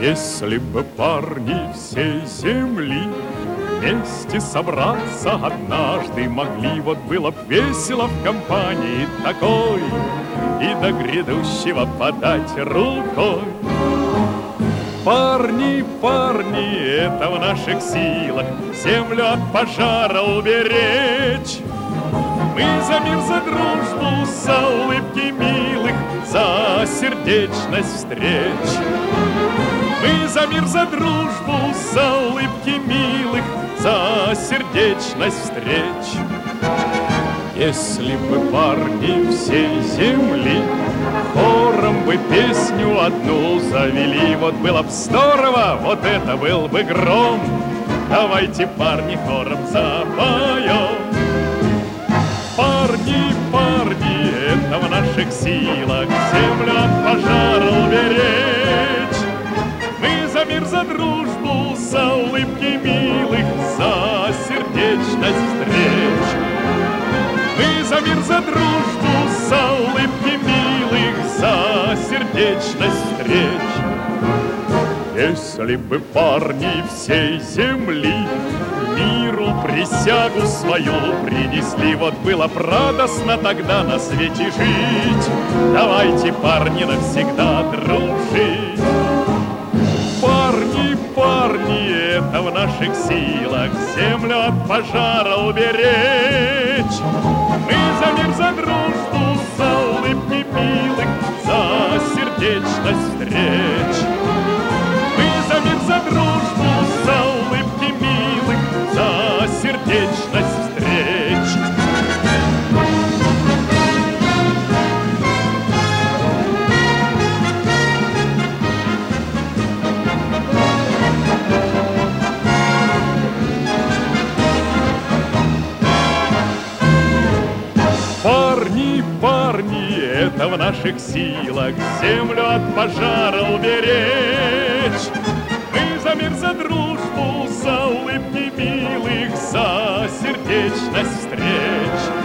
Если бы парни всей земли вместе собраться однажды могли, вот было б весело в компании такой и до грядущего подать рукой. Парни, парни, это в наших силах землю от пожара уберечь. Мы за мир, за дружбу, за улыбки милых, за сердечность встреч. Мы за мир, за дружбу, за улыбки милых, за сердечность встреч. Если бы парни всей земли хором бы песню одну завели, вот было б здорово, вот это был бы гром. Давайте, парни, хором запоем. Парни, парни, это в наших силах землю от пожара уберечь. Мы за мир, за дружбу, за улыбки милых, за сердечность встреч. Мы за мир, за дружбу, за улыбки милых, за сердечность встреч. Если бы парни всей земли миру присягу свою принесли, вот было б радостно тогда на свете жить. Давайте, парни, навсегда дружить. Парни, парни, это в наших силах землю от пожара уберечь. Мы за мир, за дружбу, за улыбки милых, за сердечность встреч. Мы за мир, за дружбу, за улыбки милых, за сердечность встреч. Парни, парни, это в наших силах землю от пожара уберечь. Мы за мир, за дружбу, за улыбки милых, за сердечность встреч.